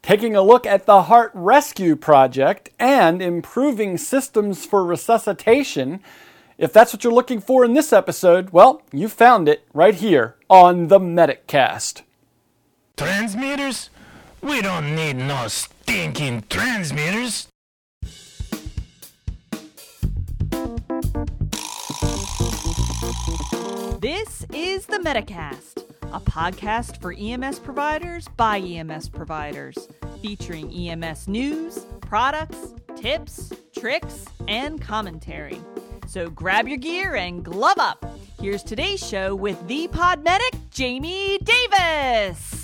taking a look at the Heart Rescue Project and improving systems for resuscitation. If that's what you're looking for in this episode, well, you found it right here on the MedicCast. Transmitters? We don't need no stinking transmitters. This is the MedicCast, a podcast for EMS providers by EMS providers, featuring EMS news, products, tips, tricks, and commentary. So grab your gear and glove up. Here's today's show with the pod medic, Jamie Davis.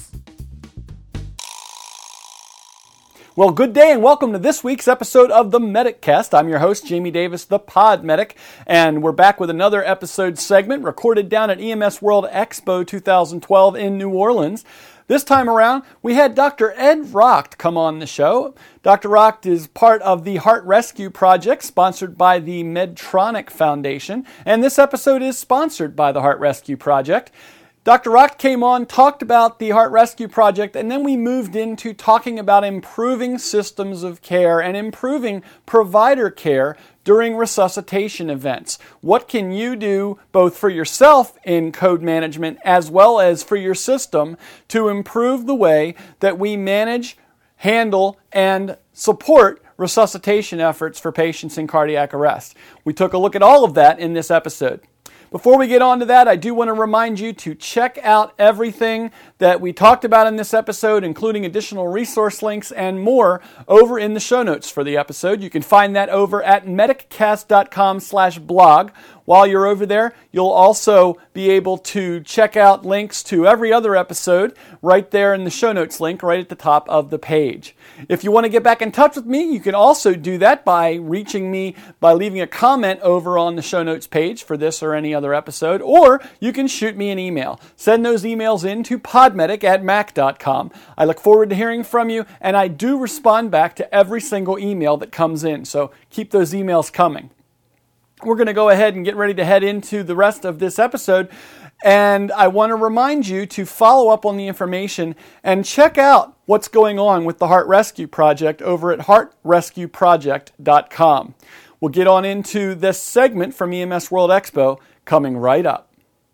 Well, good day and welcome to this week's episode of the MedicCast. I'm your host, Jamie Davis, the Pod Medic, and we're back with another episode segment recorded down at EMS World Expo 2012 in New Orleans. This time around, we had Dr. Ed Rocht come on the show. Dr. Rocht is part of the Heart Rescue Project, sponsored by the Medtronic Foundation, and this episode is sponsored by the Heart Rescue Project. Dr. Rocht came on, talked about the Heart Rescue Project, and then we moved into talking about improving systems of care and improving provider care during resuscitation events. What can you do both for yourself in code management as well as for your system to improve the way that we manage, handle, and support resuscitation efforts for patients in cardiac arrest? We took a look at all of that in this episode. Before we get on to that, I do want to remind you to check out everything that we talked about in this episode, including additional resource links and more over in the show notes for the episode. You can find that over at mediccast.com/blog. While you're over there, you'll also be able to check out links to every other episode right there in the show notes link right at the top of the page. If you want to get back in touch with me, you can also do that by reaching me by leaving a comment over on the show notes page for this or any other episode, or you can shoot me an email. Send those emails in to podmedic@mac.com. I look forward to hearing from you, and I do respond back to every single email that comes in, so keep those emails coming. We're going to go ahead and get ready to head into the rest of this episode. And I want to remind you to follow up on the information and check out what's going on with the Heart Rescue Project over at heartrescueproject.com. We'll get on into this segment from EMS World Expo coming right up.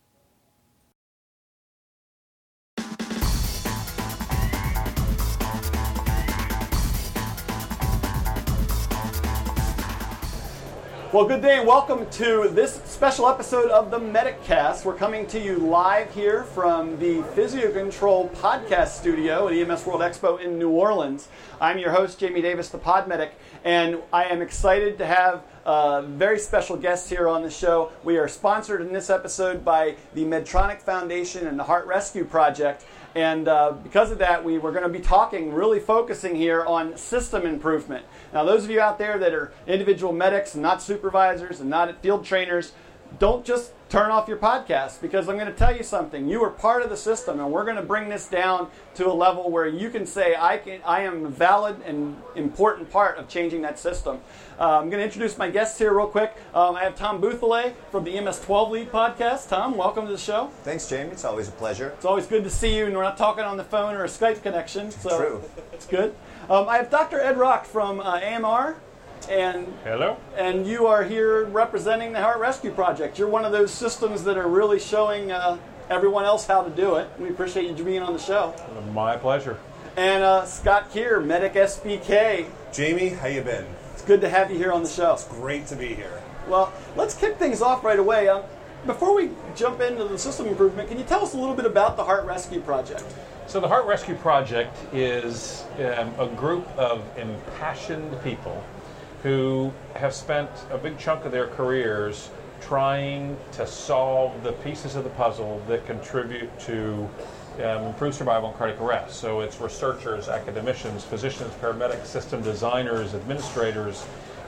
Well, good day and welcome to this special episode of the MedicCast. We're coming to you live here from the Physio-Control podcast studio at EMS World Expo in New Orleans. I'm your host, Jamie Davis, the Pod Medic, and I am excited to have very special guests here on the show. We are sponsored in this episode by the Medtronic Foundation and the Heart Rescue Project. And because of that, we were going to be really focusing here on system improvement. Now, those of you out there that are individual medics and not supervisors and not field trainers, don't just turn off your podcast, because I'm going to tell you something. You are part of the system, and we're going to bring this down to a level where you can say, I am a valid and important part of changing that system. I'm going to introduce my guests here real quick. I have Tom Bouthillet from the EMS 12 Lead podcast. Tom, welcome to the show. Thanks, Jamie. It's always a pleasure. It's always good to see you, and we're not talking on the phone or a Skype connection. So true. It's good. I have Dr. Ed Rocht from AMR. And hello. And you are here representing the Heart Rescue Project. You're one of those systems that are really showing everyone else how to do it. We appreciate you being on the show. My pleasure. And Scott Keir, Medic SBK. Jamie, how you been? It's good to have you here on the show. It's great to be here. Well, let's kick things off right away. Before we jump into the system improvement, can you tell us a little bit about the Heart Rescue Project? So the Heart Rescue Project is a group of impassioned people who have spent a big chunk of their careers trying to solve the pieces of the puzzle that contribute to improved survival in cardiac arrest. So it's researchers, academicians, physicians, paramedics, system designers, administrators,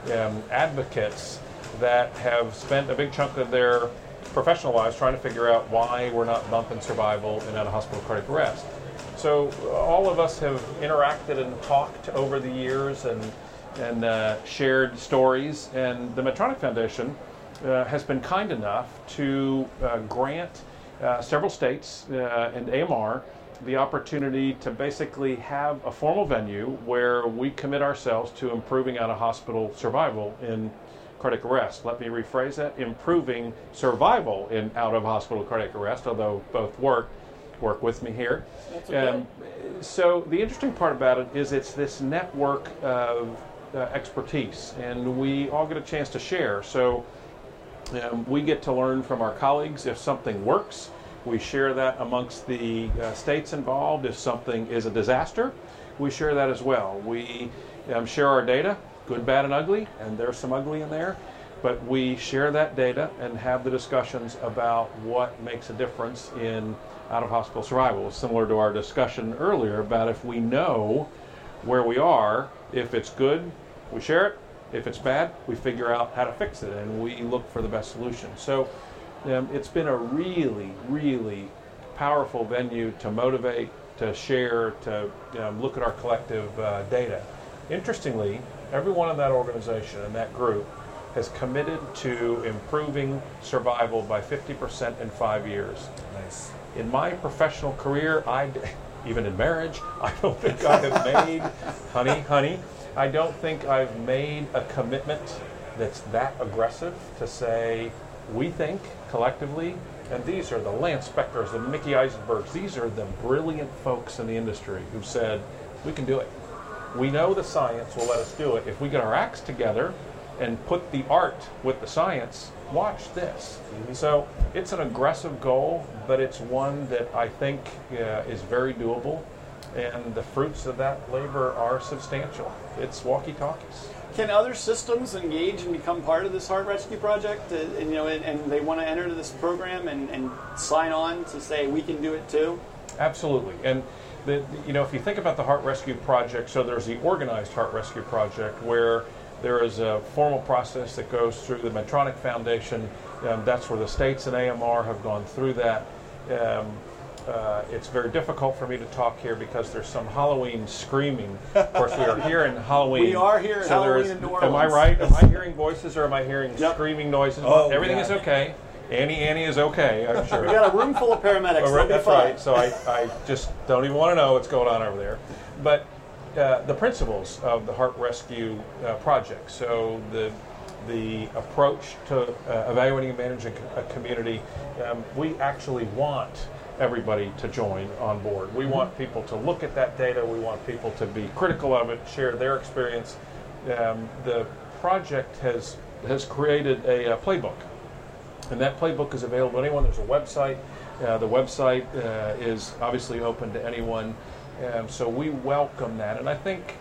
advocates that have spent a big chunk of their professional lives trying to figure out why we're not bumping survival in out-of-hospital cardiac arrest. So all of us have interacted and talked over the years and shared stories, and the Medtronic Foundation has been kind enough to grant several states and AMR the opportunity to basically have a formal venue where we commit ourselves to improving out-of-hospital survival in cardiac arrest. Let me rephrase that: improving survival in out-of-hospital cardiac arrest, although both work with me here. That's okay. So the interesting part about it is it's this network of expertise, and we all get a chance to share. So we get to learn from our colleagues if something works. We share that amongst the states involved. If something is a disaster, we share that as well. We share our data, good, bad, and ugly, and there's some ugly in there. But we share that data and have the discussions about what makes a difference in out-of-hospital survival, similar to our discussion earlier about if we know where we are, if it's good, we share it. If it's bad, we figure out how to fix it, and we look for the best solution. So it's been a really, really powerful venue to motivate, to share, to look at our collective data. Interestingly, everyone in that organization and that group has committed to improving survival by 50% in 5 years. Nice. In my professional career, even in marriage, I don't think I have made, honey, I don't think I've made a commitment that's that aggressive to say, we think collectively, and these are the Lance Spectors, the Mickey Eisenbergs, these are the brilliant folks in the industry who said, we can do it. We know the science will let us do it. If we get our acts together and put the art with the science, watch this. So it's an aggressive goal, but it's one that I think is very doable, and the fruits of that labor are substantial. It's walkie-talkies. Can other systems engage and become part of this heart rescue project, and they want to enter this program and sign on to say we can do it too? Absolutely. And if you think about the Heart Rescue Project, so there's the organized Heart Rescue Project where there is a formal process that goes through the Medtronic Foundation. That's where the states and AMR have gone through that. It's very difficult for me to talk here because there's some Halloween screaming. Of course, we are here in Halloween. We are here in Halloween in New Orleans. Am I right? Am I hearing voices or am I hearing screaming noises? Oh, Everything is okay. Annie is okay, I'm sure. We got a room full of paramedics. That's right. So I just don't even want to know what's going on over there. But the principles of the Heart Rescue Project. So the approach to evaluating and managing a community, we actually want everybody to join on board. We want people to look at that data. We want people to be critical of it, share their experience. The project has created a playbook, and that playbook is available to anyone. There's a website. The website is obviously open to anyone. So we welcome that, and I think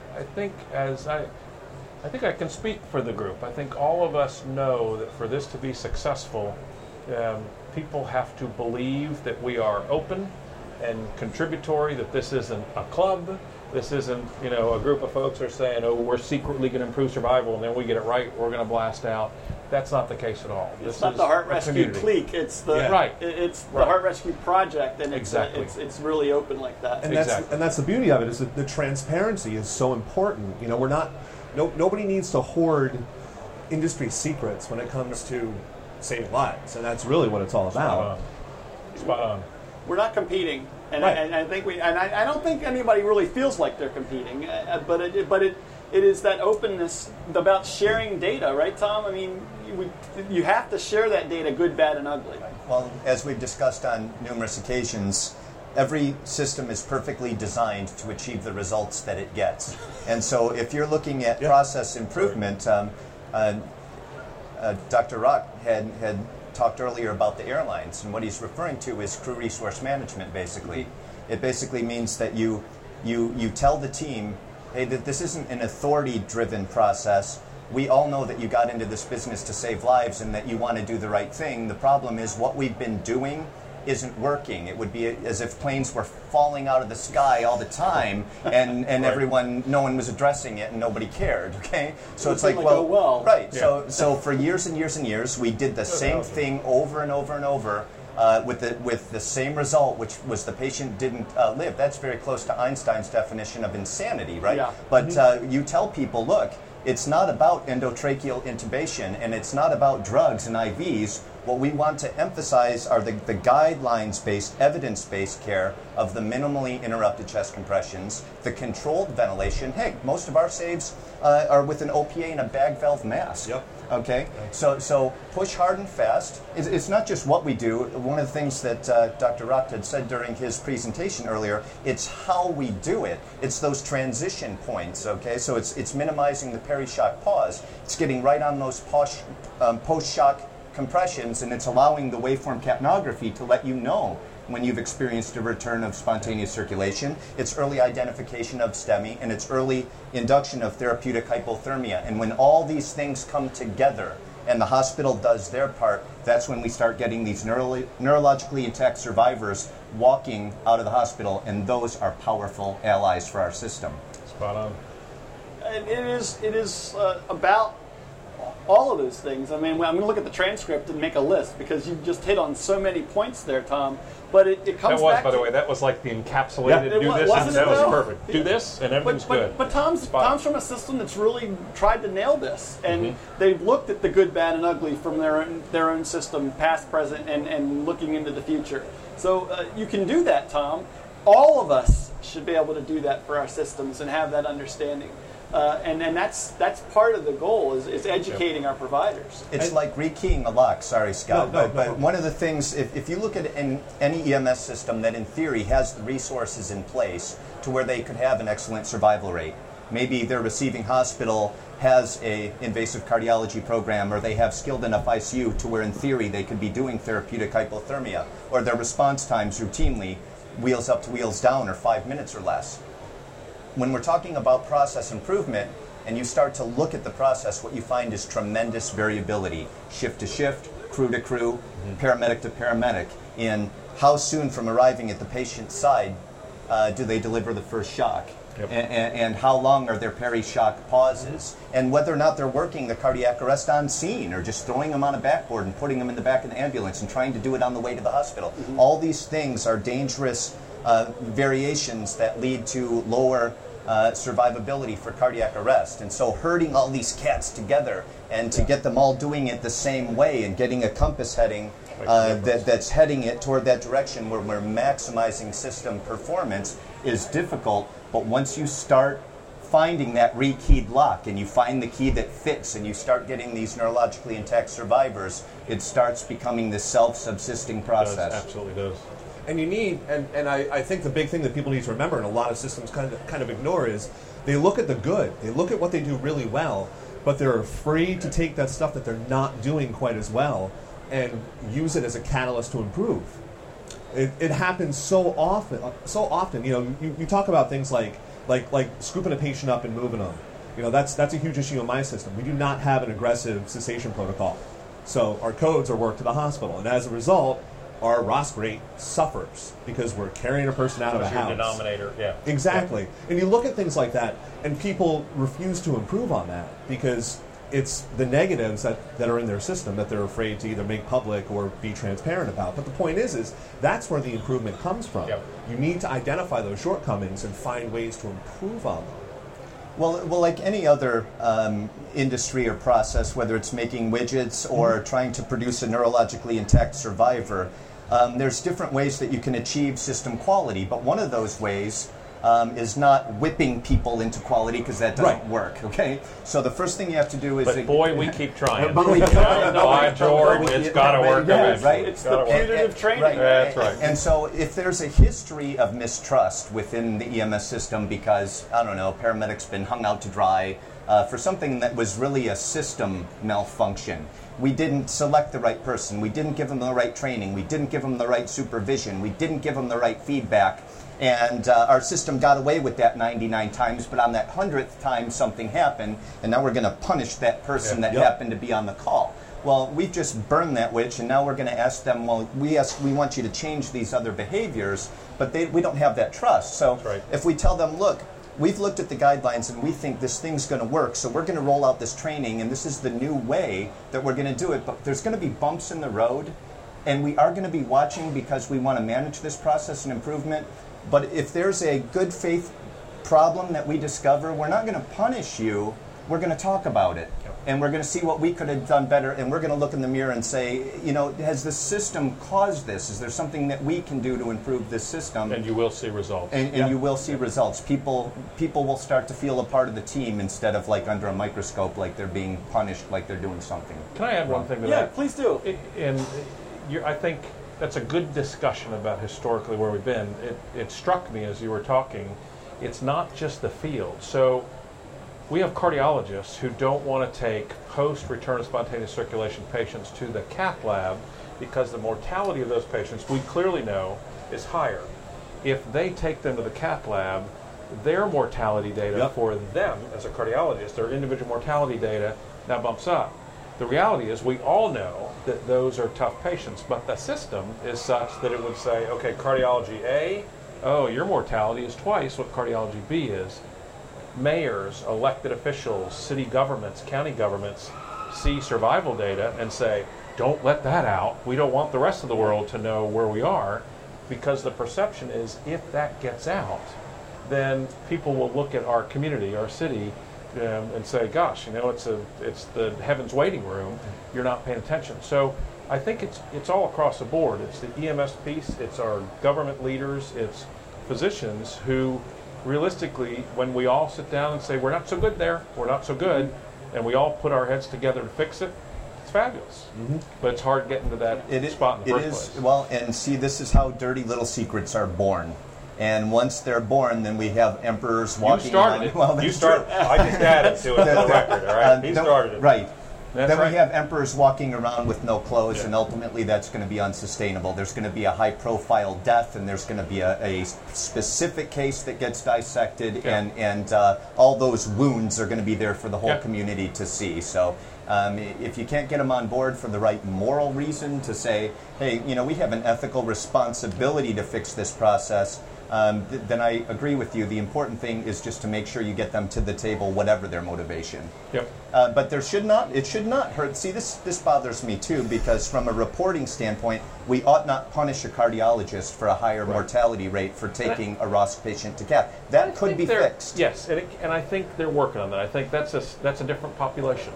I can speak for the group. I think all of us know that for this to be successful, people have to believe that we are open and contributory, that this isn't a club, this isn't a group of folks are saying, oh, we're secretly going to improve survival, and then we get it right, we're going to blast out. That's not the case at all. It's not the Heart Rescue clique. It's the It's the Heart Rescue Project, and it's really open like that. And that's the beauty of it, is that the transparency is so important. We're not nobody needs to hoard industry secrets when it comes to saving lives, and that's really what it's all about. Spot on. We're not competing, and right. I think I don't think anybody really feels like they're competing, but it is that openness about sharing data, right, Tom? I mean, you have to share that data, good, bad, and ugly. Well, as we've discussed on numerous occasions, every system is perfectly designed to achieve the results that it gets. And so if you're looking at process improvement, Dr. Rock had talked earlier about the airlines, and what he's referring to is crew resource management, basically. It basically means that you tell the team, hey, that this isn't an authority-driven process. We all know that you got into this business to save lives and that you want to do the right thing. The problem is what we've been doing isn't working. It would be as if planes were falling out of the sky all the time, and no one was addressing it, and nobody cared. Okay, so it's like, right. Yeah. So for years and years and years, we did the same thing over and over and over. With the same result, which was the patient didn't live. That's very close to Einstein's definition of insanity, right? Yeah. But you tell people, look, it's not about endotracheal intubation, and it's not about drugs and IVs. What we want to emphasize are the guidelines-based, evidence-based care of the minimally interrupted chest compressions, the controlled ventilation. Hey, most of our saves are with an OPA and a bag valve mask. Yep. Okay, so push hard and fast. It's not just what we do. One of the things that Dr. Roth had said during his presentation earlier, it's how we do it. It's those transition points, okay? So it's minimizing the perishock pause. It's getting right on those post-shock compressions, and it's allowing the waveform capnography to let you know when you've experienced a return of spontaneous circulation. It's early identification of STEMI, and it's early induction of therapeutic hypothermia. And when all these things come together and the hospital does their part, that's when we start getting these neurologically intact survivors walking out of the hospital, and those are powerful allies for our system. Spot on. And it is about all of those things. I mean, I'm going to look at the transcript and make a list because you just hit on so many points there, Tom. But it comes back by the way, that was like the encapsulated, do this, and that was perfect. Do this, and everything's good. But Tom's from a system that's really tried to nail this. And they've looked at the good, bad, and ugly from their own system, past, present, and looking into the future. So you can do that, Tom. All of us should be able to do that for our systems and have that understanding. And that's part of the goal is educating our providers. It's like rekeying the lock. Sorry, Scott. But one of the things, if you look at any EMS system that in theory has the resources in place to where they could have an excellent survival rate, maybe their receiving hospital has a invasive cardiology program, or they have skilled enough ICU to where in theory they could be doing therapeutic hypothermia, or their response times routinely, wheels up to wheels down, are 5 minutes or less. When we're talking about process improvement and you start to look at the process, what you find is tremendous variability, shift to shift, crew to crew, paramedic to paramedic, in how soon from arriving at the patient's side do they deliver the first shock, and how long are their peri-shock pauses, and whether or not they're working the cardiac arrest on scene or just throwing them on a backboard and putting them in the back of the ambulance and trying to do it on the way to the hospital. All these things are dangerous variations that lead to lower survivability for cardiac arrest. And so herding all these cats together and to get them all doing it the same way and getting a compass heading that's heading it toward that direction where we're maximizing system performance is difficult. But once you start finding that rekeyed lock and you find the key that fits and you start getting these neurologically intact survivors, it starts becoming this self-subsisting process. It absolutely does. And you need, and I think the big thing that people need to remember, and a lot of systems kind of ignore, is they look at the good. They look at what they do really well, but they're afraid to take that stuff that they're not doing quite as well and use it as a catalyst to improve. It happens so often. You know, you talk about things like scooping a patient up and moving them. You know, that's a huge issue in my system. We do not have an aggressive cessation protocol. So our codes are worked to the hospital, and as a result, our ROSC rate suffers because we're carrying a person out of a house. Denominator, yeah. Exactly. And you look at things like that, and people refuse to improve on that because it's the negatives that are in their system that they're afraid to either make public or be transparent about. But the point is that's where the improvement comes from. Yep. You need to identify those shortcomings and find ways to improve on them. Well, like any other industry or process, whether it's making widgets or trying to produce a neurologically intact survivor, there's different ways that you can achieve system quality, but one of those ways is not whipping people into quality because that doesn't work, okay? So the first thing you have to do is... But boy, we keep trying. No, by George, it's got to work eventually. Right? It's the putative training. Right. That's right. And so if there's a history of mistrust within the EMS system because, I don't know, paramedics been hung out to dry for something that was really a system malfunction, we didn't select the right person, we didn't give them the right training, we didn't give them the right supervision, we didn't give them the right feedback, and our system got away with that 99 times, but on that 100th time something happened, and now we're going to punish that person that happened to be on the call. Well, we've just burned that witch, and now we're going to ask them, well, we want you to change these other behaviors, but we don't have that trust. So if we tell them, look, we've looked at the guidelines and we think this thing's going to work, so we're going to roll out this training, and this is the new way that we're going to do it, but there's going to be bumps in the road, and we are going to be watching because we want to manage this process and improvement. But if there's a good faith problem that we discover, we're not going to punish you we're going to talk about it. And we're going to see what we could have done better, and we're going to look in the mirror and say, has the system caused this? Is there something that we can do to improve this system? And you will see results. And you will see results. People will start to feel a part of the team instead of like under a microscope, like they're being punished, like they're doing something. Can I add one thing to Yeah, that? please do. I think that's a good discussion about historically where we've been. It struck me as you were talking, it's not just the field. So we have cardiologists who don't want to take post-return of spontaneous circulation patients to the cath lab because the mortality of those patients, we clearly know, is higher. If they take them to the cath lab, their mortality data for them as a cardiologist, their individual mortality data now bumps up. The reality is we all know that those are tough patients, but the system is such that it would say, okay, cardiology A, oh, your mortality is twice what cardiology B is. Mayors, elected officials, city governments, county governments see survival data and say, don't let that out. We don't want the rest of the world to know where we are, because the perception is if that gets out, then people will look at our community, our city, and say, gosh, it's the heaven's waiting room. You're not paying attention. So I think it's all across the board. It's the EMS piece. It's our government leaders. It's physicians who realistically, when we all sit down and say, we're not so good there, we're not so good, and we all put our heads together to fix it, it's fabulous. But it's hard getting to that spot in the first place. Well, and see, this is how dirty little secrets are born. And once they're born, then we have emperors walking You started around. it. Well, You started it. I just added to it for the record, all right? He started it. Right. That's then right. we have emperors walking around with no clothes, Yeah. and ultimately that's going to be unsustainable. There's going to be a high-profile death, and there's going to be a specific case that gets dissected, Yeah. and all those wounds are going to be there for the whole Yeah. community to see. So if you can't get them on board for the right moral reason to say, hey, we have an ethical responsibility to fix this process, then I agree with you. The important thing is just to make sure you get them to the table, whatever their motivation. Yep. But it should not hurt. See, this bothers me too, because from a reporting standpoint, we ought not punish a cardiologist for a higher mortality rate for taking a ROSC patient to cath. That could be fixed. Yes, and I think they're working on that. I think that's a different population.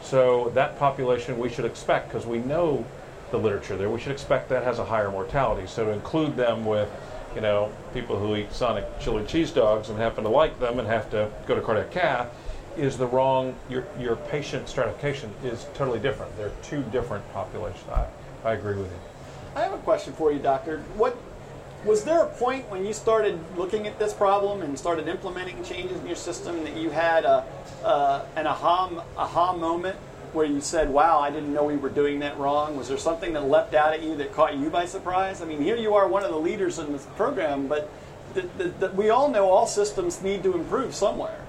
So that population we should expect, because we know the literature there, we should expect that has a higher mortality. So to include them with people who eat Sonic chili cheese dogs and happen to like them and have to go to cardiac cath is the wrong, your patient stratification is totally different. They're two different populations. I agree with you. I have a question for you, Doctor. Was there a point when you started looking at this problem and started implementing changes in your system that you had an aha moment where you said, wow, I didn't know we were doing that wrong? Was there something that leapt out at you that caught you by surprise? I mean, here you are, one of the leaders in this program, but we all know all systems need to improve somewhere.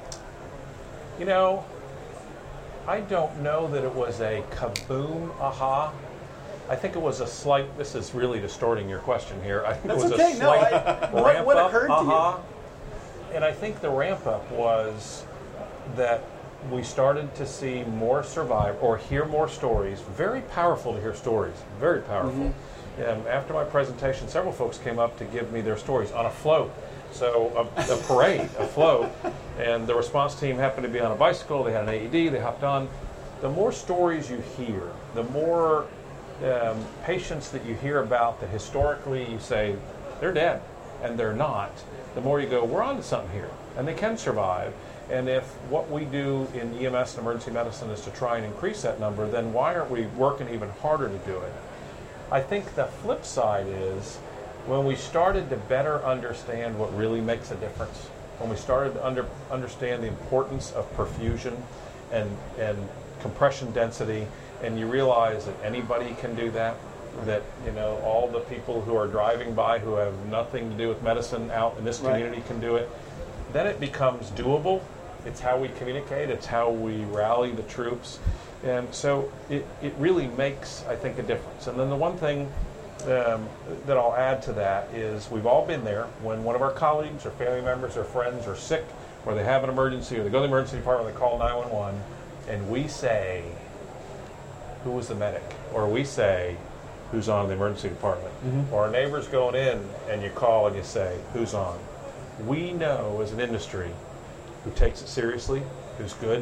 I don't know that it was a kaboom aha. I think it was a slight, this is really distorting your question here. I think That's it was okay. a slight ramp What up occurred to aha. And I think the ramp up was that we started to see more survive or hear more stories. Very powerful to hear stories. Very powerful. After my presentation, several folks came up to give me their stories on a float. So a parade, a float, and the response team happened to be on a bicycle. They had an AED. They hopped on. The more stories you hear, the more patients that you hear about that historically you say they're dead and they're not, the more you go, we're on to something here, and they can survive. And if what we do in EMS and emergency medicine is to try and increase that number, then why aren't we working even harder to do it? I think the flip side is when we started to better understand what really makes a difference, when we started to understand the importance of perfusion and compression density, and you realize that anybody can do that, that all the people who are driving by who have nothing to do with medicine out in this community can do it, then it becomes doable. It's how we communicate. It's how we rally the troops. And so it really makes, I think, a difference. And then the one thing that I'll add to that is we've all been there when one of our colleagues or family members or friends are sick or they have an emergency or they go to the emergency department, they call 911, and we say, who was the medic? Or we say, who's on in the emergency department? Or our neighbor's going in and you call and you say, who's on? We know as an industry who takes it seriously, who's good,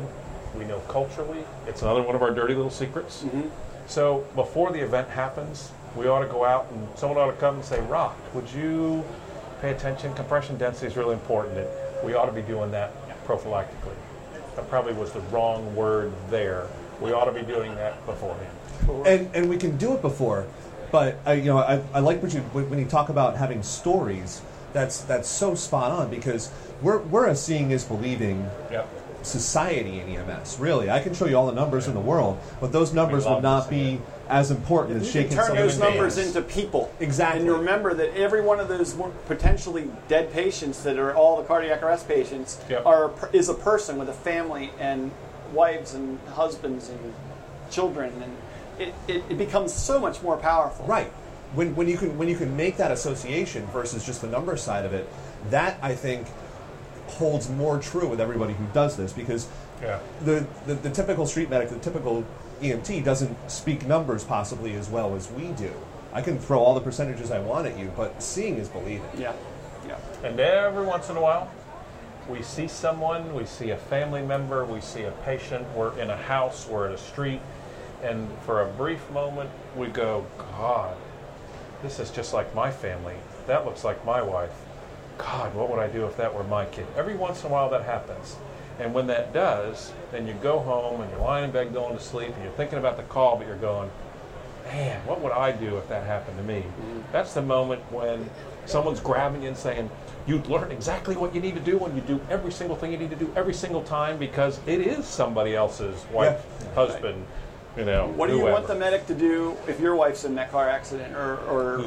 We know culturally. It's another one of our dirty little secrets. So before the event happens, we ought to go out and someone ought to come and say, Rock, would you pay attention? Compression density is really important. And we ought to be doing that prophylactically. That probably was the wrong word there. We ought to be doing that beforehand. And we can do it before, but I like when you talk about having stories. That's so spot on, because we're a seeing is believing society in EMS. Really, I can show you all the numbers in the world, but those numbers would not be as important as shaking turn somebody's those numbers hands. into people. Exactly. And you remember that every one of those potentially dead patients that are all the cardiac arrest patients is a person with a family and wives and husbands and children, and it becomes so much more powerful. Right. When you can make that association versus just the number side of it, that I think holds more true with everybody who does this, because the typical street medic, the typical EMT doesn't speak numbers possibly as well as we do. I can throw all the percentages I want at you, but seeing is believing. Yeah. And every once in a while, we see someone, we see a family member, we see a patient, we're in a house, we're in a street, and for a brief moment we go, God, this is just like my family. That looks like my wife. God, what would I do if that were my kid? Every once in a while that happens. And when that does, then you go home and you're lying in bed going to sleep and you're thinking about the call, but you're going, man, what would I do if that happened to me? That's the moment when someone's grabbing you and saying, you learn exactly what you need to do when you do every single thing you need to do every single time, because it is somebody else's wife, husband, What do you want the medic to do if your wife's in that car accident or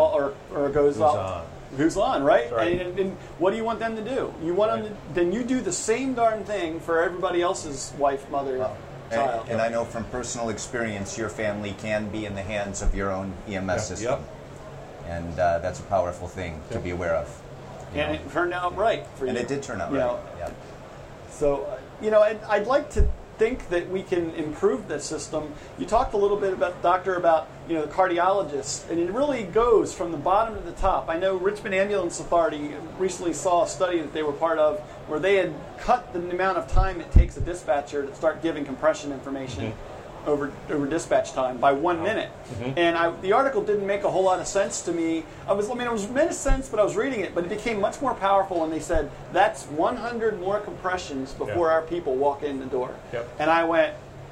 goes off? Who's on, right? And what do you want them to do? You want them to, then you do the same darn thing for everybody else's wife, mother, child. And I know from personal experience, your family can be in the hands of your own EMS system. And that's a powerful thing to be aware of. And it turned out right for you. And it did turn out right. So, I'd like to think that we can improve this system. You talked a little bit about the cardiologists, and it really goes from the bottom to the top. I know Richmond Ambulance Authority recently saw a study that they were part of where they had cut the amount of time it takes a dispatcher to start giving compression information over dispatch time by 1 minute. And the article didn't make a whole lot of sense to me. It was made sense, but I was reading it, but it became much more powerful when they said that's 100 more compressions before our people walk in the door. And I went,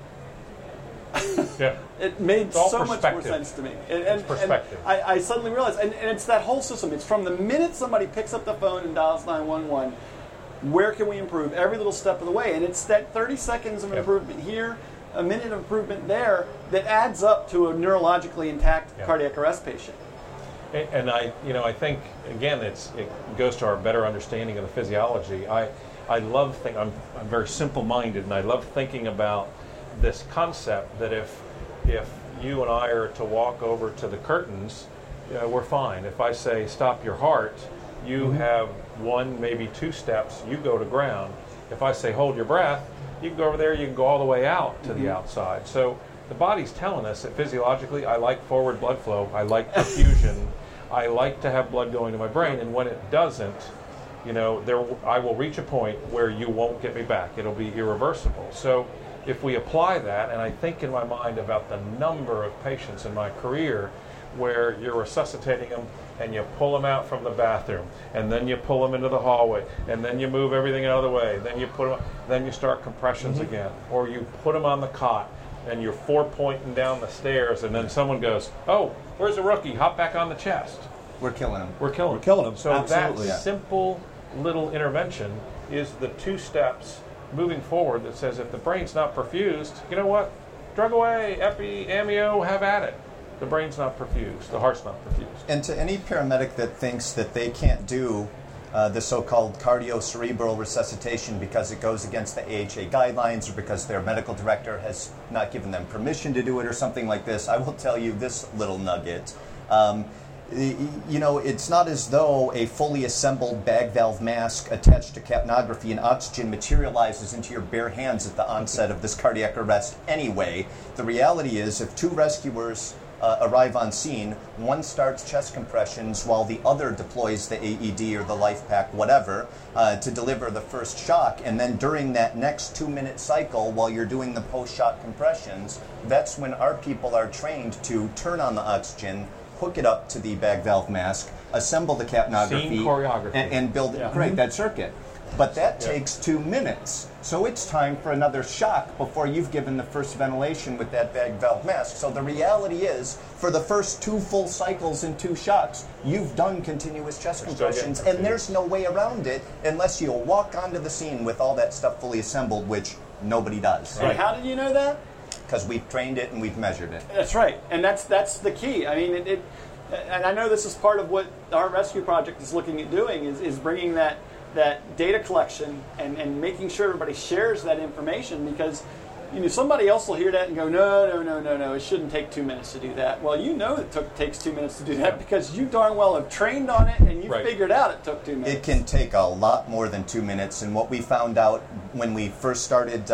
it made so much more sense to me. And perspective. I suddenly realized, and it's that whole system. It's from the minute somebody picks up the phone and dials 911, where can we improve every little step of the way? And it's that 30 seconds of improvement here, a minute of improvement there, that adds up to a neurologically intact cardiac arrest patient. And I think again it goes to our better understanding of the physiology. I love I'm very simple-minded, and I love thinking about this concept that if you and I are to walk over to the curtains, we're fine. If I say stop your heart, you have 1, maybe 2 steps, you go to ground. If I say hold your breath, you can go over there, you can go all the way out to the outside. So the body's telling us that physiologically, I like forward blood flow, I like perfusion, I like to have blood going to my brain, and when it doesn't, I will reach a point where you won't get me back. It'll be irreversible. So if we apply that, and I think in my mind about the number of patients in my career where you're resuscitating them and you pull them out from the bathroom, and then you pull them into the hallway, and then you move everything out of the way, then you put them, then you start compressions again, or you put them on the cot and you're 4-pointing down the stairs, and then someone goes, oh, where's the rookie? Hop back on the chest. We're killing them. We're killing them. So absolutely. That simple little intervention is the 2 steps moving forward that says if the brain's not perfused, you know what? Drug away, epi, amio, have at it. The brain's not perfused. The heart's not perfused. And to any paramedic that thinks that they can't do the so-called cardiocerebral resuscitation because it goes against the AHA guidelines or because their medical director has not given them permission to do it or something like this, I will tell you this little nugget. It's not as though a fully assembled bag valve mask attached to capnography and oxygen materializes into your bare hands at the onset of this cardiac arrest anyway. The reality is if 2 rescuers arrive on scene, one starts chest compressions while the other deploys the AED or the life pack, whatever, to deliver the first shock. And then during that next 2-minute cycle, while you're doing the post-shock compressions, that's when our people are trained to turn on the oxygen, hook it up to the bag valve mask, assemble the capnography, Scene choreography. and build that circuit. But that takes 2 minutes. So it's time for another shock before you've given the first ventilation with that bag valve mask. So the reality is, for the first 2 full cycles and 2 shocks, you've done continuous chest compressions, and there's no way around it unless you walk onto the scene with all that stuff fully assembled, which nobody does. And how did you know that? Because we've trained it and we've measured it. That's right, and that's the key. I mean, and I know this is part of what our rescue project is looking at doing is bringing that data collection and making sure everybody shares that information, because somebody else will hear that and go, no, it shouldn't take 2 minutes to do that. Well, it takes 2 minutes to do that because you darn well have trained on it and you figured out it took 2 minutes. It can take a lot more than 2 minutes, and what we found out when we first started,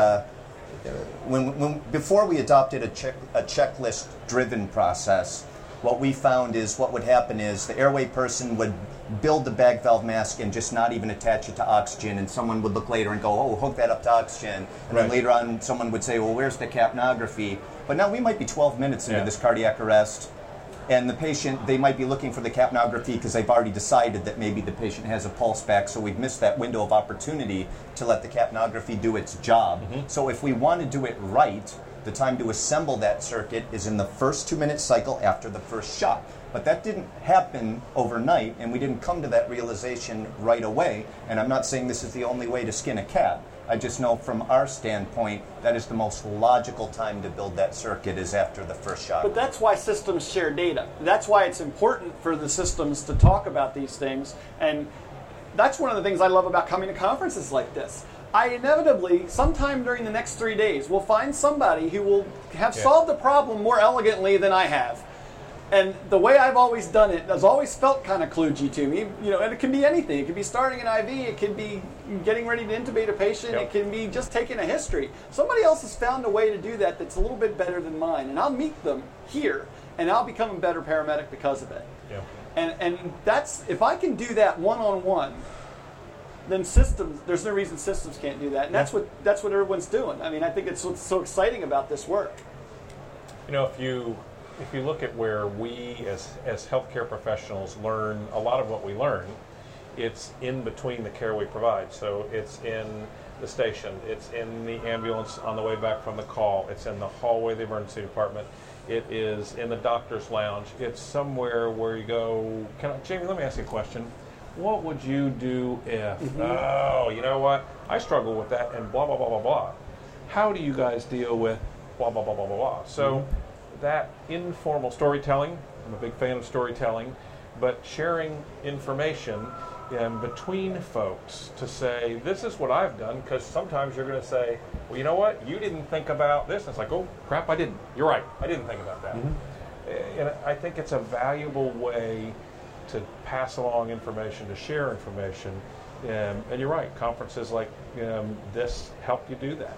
before we adopted a checklist-driven process, what we found is what would happen is the airway person would build the bag valve mask and just not even attach it to oxygen, and someone would look later and go, oh, hook that up to oxygen, and then later on someone would say, well, where's the capnography? But now we might be 12 minutes into this cardiac arrest, and the patient, they might be looking for the capnography because they've already decided that maybe the patient has a pulse back, so we've missed that window of opportunity to let the capnography do its job. So if we want to do it right, the time to assemble that circuit is in the first 2-minute cycle after the first shock. But that didn't happen overnight, and we didn't come to that realization right away. And I'm not saying this is the only way to skin a cat. I just know from our standpoint, that is the most logical time to build that circuit is after the first shock. But that's why systems share data. That's why it's important for the systems to talk about these things. And that's one of the things I love about coming to conferences like this. I inevitably, sometime during the next 3 days, will find somebody who will have solved the problem more elegantly than I have. And the way I've always done it has always felt kind of kludgy to me. And it can be anything. It can be starting an IV. It can be getting ready to intubate a patient. It can be just taking a history. Somebody else has found a way to do that that's a little bit better than mine. And I'll meet them here, and I'll become a better paramedic because of it. And that's, if I can do that one-on-one, then systems, there's no reason systems can't do that. And that's what everyone's doing. I mean, I think it's what's so exciting about this work. If you look at where we as healthcare professionals learn a lot of what we learn, it's in between the care we provide. So it's in the station, it's in the ambulance on the way back from the call, it's in the hallway of the emergency department, it is in the doctor's lounge, it's somewhere where you go, Jamie, let me ask you a question. What would you do if, oh, you know what, I struggle with that and blah, blah, blah, blah, blah. How do you guys deal with blah, blah, blah, blah, blah, blah? So that informal storytelling, I'm a big fan of storytelling, but sharing information between folks to say, this is what I've done, because sometimes you're going to say, well, you know what, you didn't think about this. And it's like, oh, crap, I didn't. You're right, I didn't think about that. And I think it's a valuable way to pass along information, to share information. And you're right, conferences like this help you do that.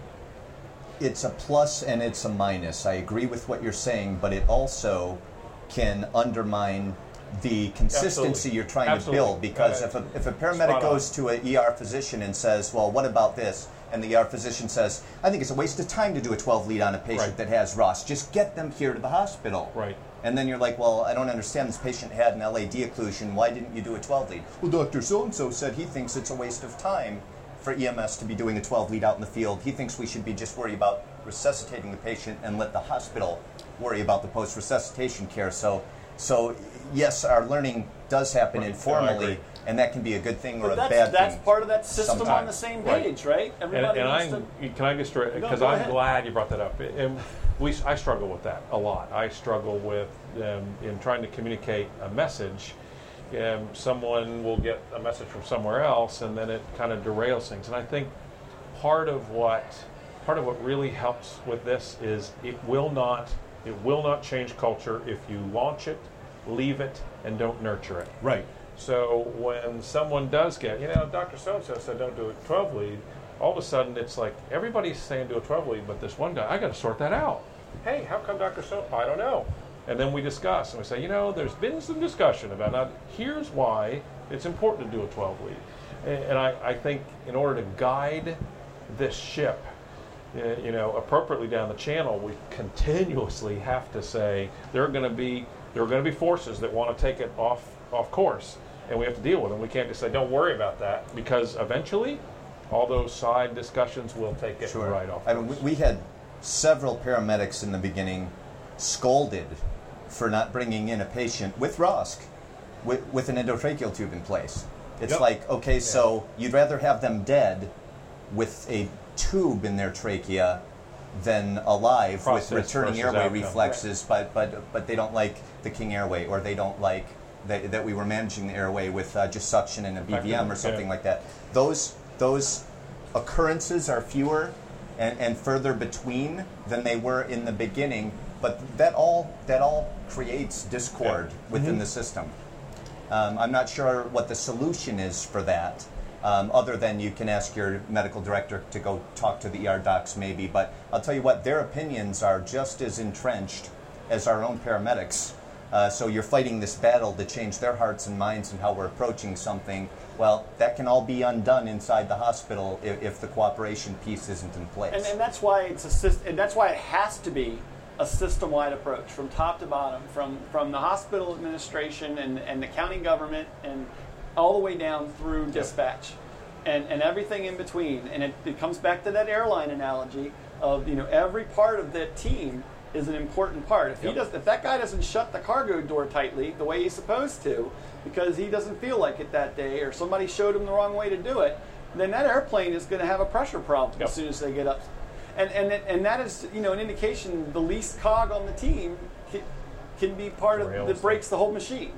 It's a plus and it's a minus. I agree with what you're saying, but it also can undermine the consistency you're trying to build. Because if a paramedic goes to an ER physician and says, well, what about this? And the ER physician says, I think it's a waste of time to do a 12 lead on a patient that has ROS. Just get them here to the hospital. And then you're like, well, I don't understand. This patient had an LAD occlusion. Why didn't you do a 12 lead? Well, Dr. So-and-so said he thinks it's a waste of time for EMS to be doing a 12 lead out in the field. He thinks we should be just worried about resuscitating the patient and let the hospital worry about the post-resuscitation care. So yes, our learning does happen informally, and that can be a good thing or a bad thing. That's part of that system on the same page, right? Everybody can I just, because I'm glad you brought that up. I struggle with that a lot. I struggle with in trying to communicate a message. Someone will get a message from somewhere else, and then it kind of derails things. And I think part of what really helps with this is it will not change culture if you launch it, leave it, and don't nurture it. So when someone does get, Dr. So-and-so said don't do a 12 lead, all of a sudden it's like everybody's saying do a 12 lead, but this one guy, I got to sort that out. Hey, how come Dr. So? I don't know. And then we discuss, and we say, there's been some discussion about now. Here's why it's important to do a 12-lead. And I think in order to guide this ship, appropriately down the channel, we continuously have to say there are going to be forces that want to take it off course, and we have to deal with them. We can't just say don't worry about that, because eventually all those side discussions will take it right off course. I mean, we had several paramedics in the beginning scolded for not bringing in a patient with ROSC with an endotracheal tube in place. It's like, okay, so you'd rather have them dead with a tube in their trachea than alive with returning airway reflexes, but they don't like the King Airway, or they don't like that we were managing the airway with just suction and a BVM or something like that. Those occurrences are fewer and further between than they were in the beginning, but that all creates discord within the system. I'm not sure what the solution is for that, other than you can ask your medical director to go talk to the ER docs maybe, but I'll tell you what, their opinions are just as entrenched as our own paramedics. So you're fighting this battle to change their hearts and minds and how we're approaching something. Well, that can all be undone inside the hospital if the cooperation piece isn't in place. And that's why that's why it has to be a system-wide approach from top to bottom, from the hospital administration and the county government and all the way down through dispatch and everything in between. And it comes back to that airline analogy of every part of that team is an important part. If that guy doesn't shut the cargo door tightly the way he's supposed to, because he doesn't feel like it that day, or somebody showed him the wrong way to do it, then that airplane is going to have a pressure problem as soon as they get up. And that is an indication the least cog on the team can be part of that breaks the whole machine.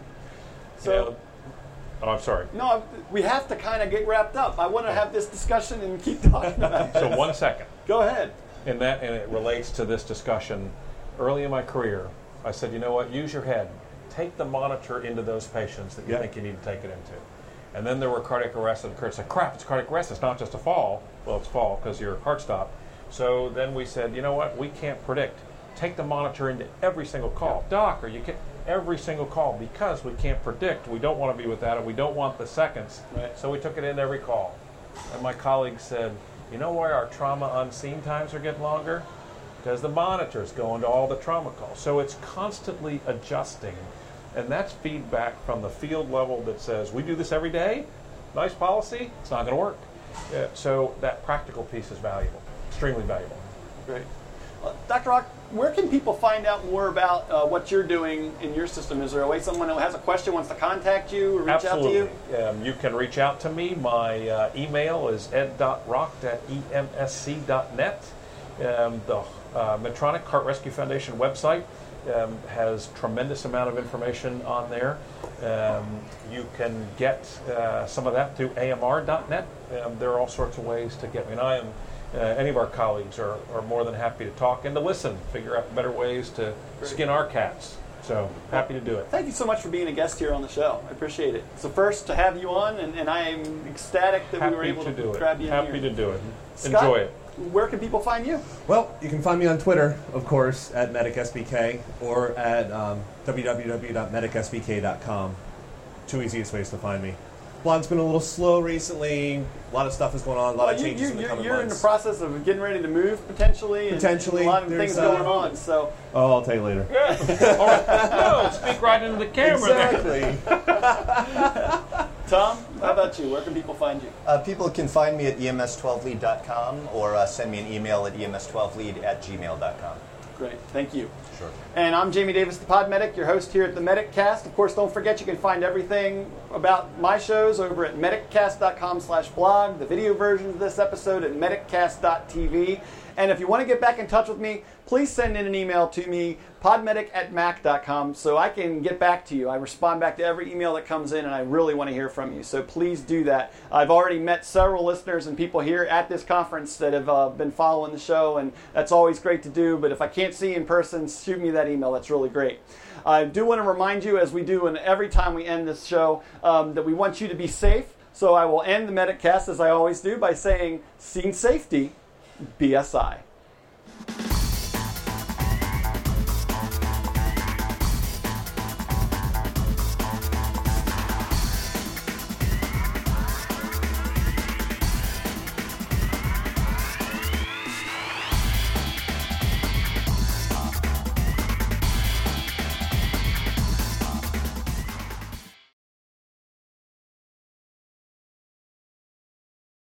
So. Oh, I'm sorry. No, we have to kind of get wrapped up. I want to have this discussion and keep talking about it. So 1 second. Go ahead. And it relates to this discussion. Early in my career, I said, you know what, use your head. Take the monitor into those patients that you think you need to take it into. And then there were cardiac arrests that occurred. It's like, crap, it's cardiac arrest. It's not just a fall. Well, it's fall because your heart stopped. So then we said, you know what, we can't predict. Take the monitor into every single call. Doc, or you can every single call, because we can't predict. We don't want to be with that, and we don't want the seconds. Right. So we took it into every call. And my colleague said, you know why our trauma unseen times are getting longer? Because the monitor's going to all the trauma calls. So it's constantly adjusting. And that's feedback from the field level that says, we do this every day, nice policy, it's not going to work. So that practical piece is valuable, extremely valuable. Great. Dr. Rock, where can people find out more about what you're doing in your system? Is there a way someone who has a question wants to contact you or reach out to you? You can reach out to me. My email is ed.rock@emsc.net. The Medtronic Heart Rescue Foundation website has tremendous amount of information on there. You can get some of that through amr.net. There are all sorts of ways to get me. And any of our colleagues are more than happy to talk and to listen, figure out better ways to skin our cats. So happy to do it. Thank you so much for being a guest here on the show. I appreciate it. It's the first to have you on, and I am ecstatic that we were able to grab you in here. Happy to do it. Scott, enjoy it. Where can people find you? Well, you can find me on Twitter, of course, at MedicSBK, or at www.medicsbk.com. Two easiest ways to find me. Blog's been a little slow recently. A lot of stuff is going on. A lot of changes in the coming You're months. in the process of getting ready to move, potentially. And a lot of things going on. So. Oh, I'll tell you later. No, speak right into the camera. Exactly. Tom, how about you? Where can people find you? People can find me at ems12lead.com or send me an email at ems12lead@gmail.com. Great. Thank you. Sure. And I'm Jamie Davis, the Pod Medic, your host here at the MedicCast. Of course, don't forget you can find everything about my shows over at mediccast.com/blog, the video version of this episode at mediccast.tv. And if you want to get back in touch with me, please send in an email to me, podmedic@mac.com, so I can get back to you. I respond back to every email that comes in, and I really want to hear from you. So please do that. I've already met several listeners and people here at this conference that have been following the show, and that's always great to do. But if I can't see you in person, shoot me that email. That's really great. I do want to remind you, as we do every time we end this show, that we want you to be safe. So I will end the MedicCast, as I always do, by saying, scene safety, BSI.